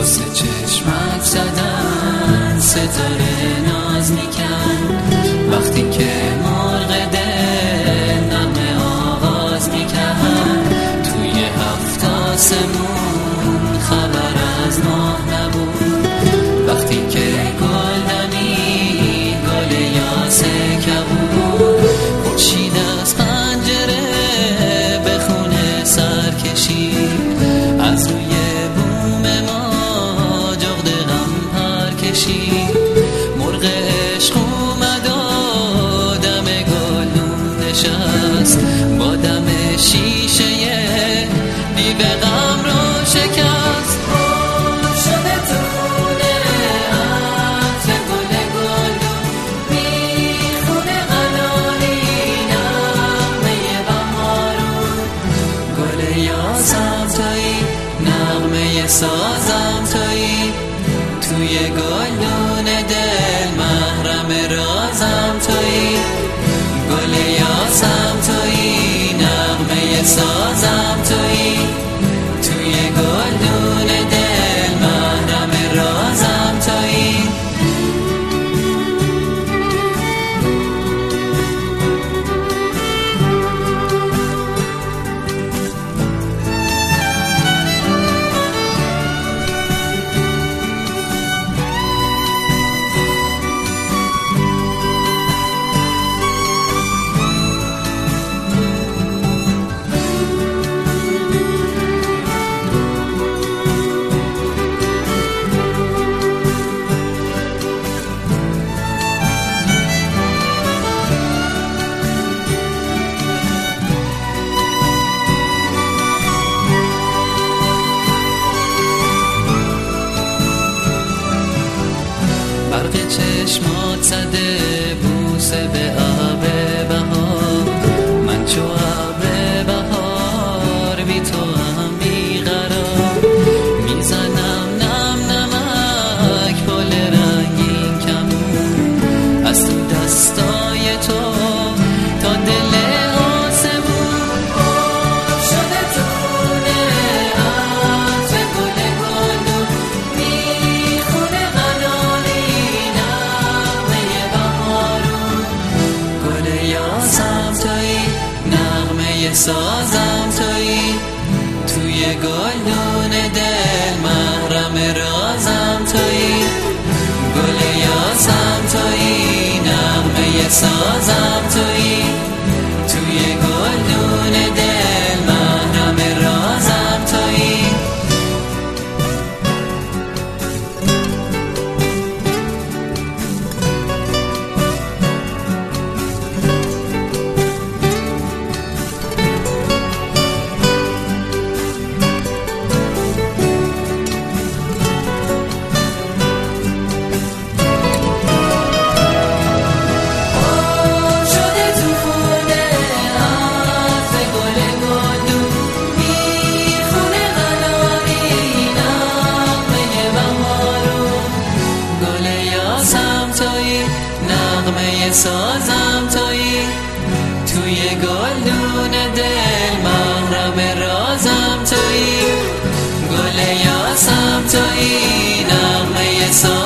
واسه چشمت زدن ستاره ناز میکن، وقتی که مرغ دل نغمه آواز میکن. توی هفت آسمون خبر از ماه نبود، وقتی که گل دمید گل یاسه کبود. خورشید از پنجره به خونه سر کشید، از روی بوم ما جغد غم پر کشید. مرغ عشق اومد و دم گلدون نشست، با دم شیشه دیو غم رو شکست. شده تونه عطر گل گلدون، میخونه قناری نغمه بهارون. گل یاسم تویی، نغمه سازم تویی، توی گلدون دل محرم رازم تویی. گل یاسم تویی، نغمه سازم تویی، توی گلدون دل محرم رازم تویی. برق چشمات زده بوسه به آب بهار، من چو ابر بهار بی تو هم بیقرار. میزنم نم نمک پل رنگین کمون، از تو دستای تو تا دل آسمون. شده تونه عطر گل گلدون، میخونه قناری نغمه بهارون. گل یاسم تویی، نغمه سازم تویی، توی گلدون دل محرم رازم تویی. گل یاسم تویی، نغمه سازم تویی، توی گلدون دل محرم رازم تویی. نغمه سازم تویی، توی گلدون دل محرم رازم تویی. گل یاسم تویی، نغمه سازم